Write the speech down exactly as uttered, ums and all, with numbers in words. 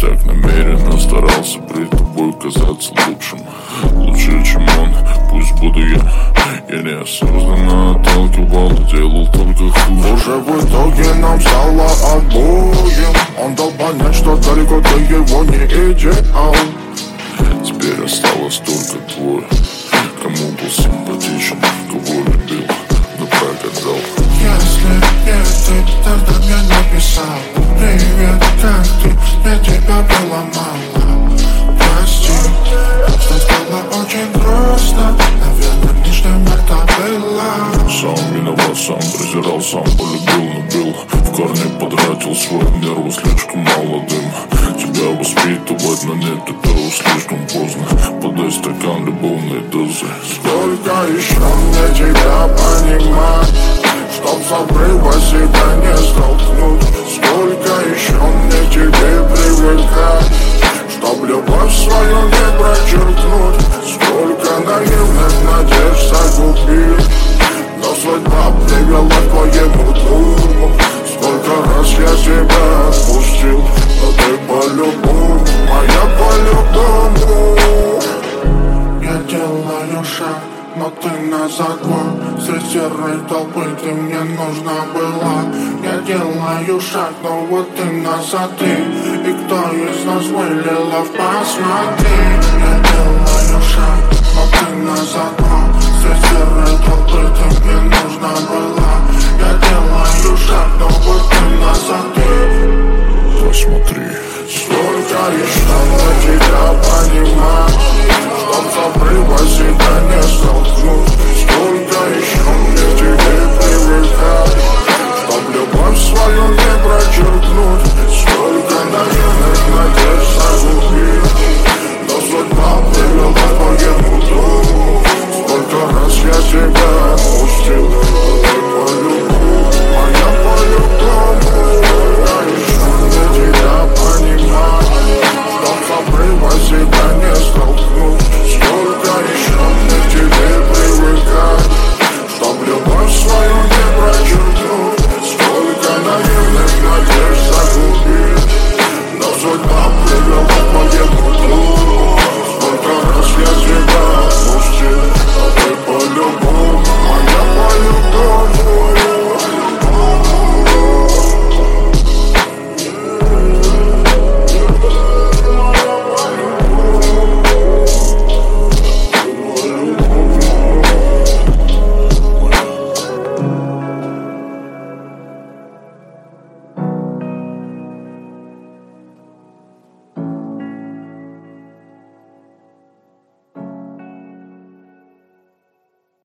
так намеренно старался перед тобой казаться лучшим, лучше, чем он, пусть буду я. Я неосознанно отталкивал, делал только хуже. Уже в итоге нам стало обоим. Он дал понять, что далеко ты его не идеал. Теперь осталось только твой, кому был симпатичен, кого любил, но прогадал. Если не ты, тогда мне написал: привет, как ты? Я тебя было мало. Прости, что стало очень грустно. Наверное, лишним это было. Сам виноват, сам презирал, сам полюбил, но бил. В корне потратил свой нервы слишком молодым. Тебя воспитывать, но нет, это уж слишком поздно. Подай стакан любовной дозы. Сколько еще мне тебя понимать, чтоб с обрыва себя не столкнуть? Сколько еще мне тебе привыкать, чтоб любовь свою не прочеркнуть? Сколько наивных надежд загубил, но судьба привела к твоему дому. Сколько раз я тебя отпустил, но ты по-любому, моя по-любому. Я делаю шаг, но ты назад твой. Среди серой толпы ты мне нужна была. Я делаю шаг, но вот ты назад ты. И кто из нас вылилов, посмотри. Я делаю шаг, но ты назад твой. Среди серой толпы ты мне нужна была. Я делаю шаг, но вот ты назад ты. Посмотри. Сколько еще на тебя понимать, чтоб с обрыва себя не столкнуть? Сколько еще мне тебе привыкать, чтоб любовь свою не брать?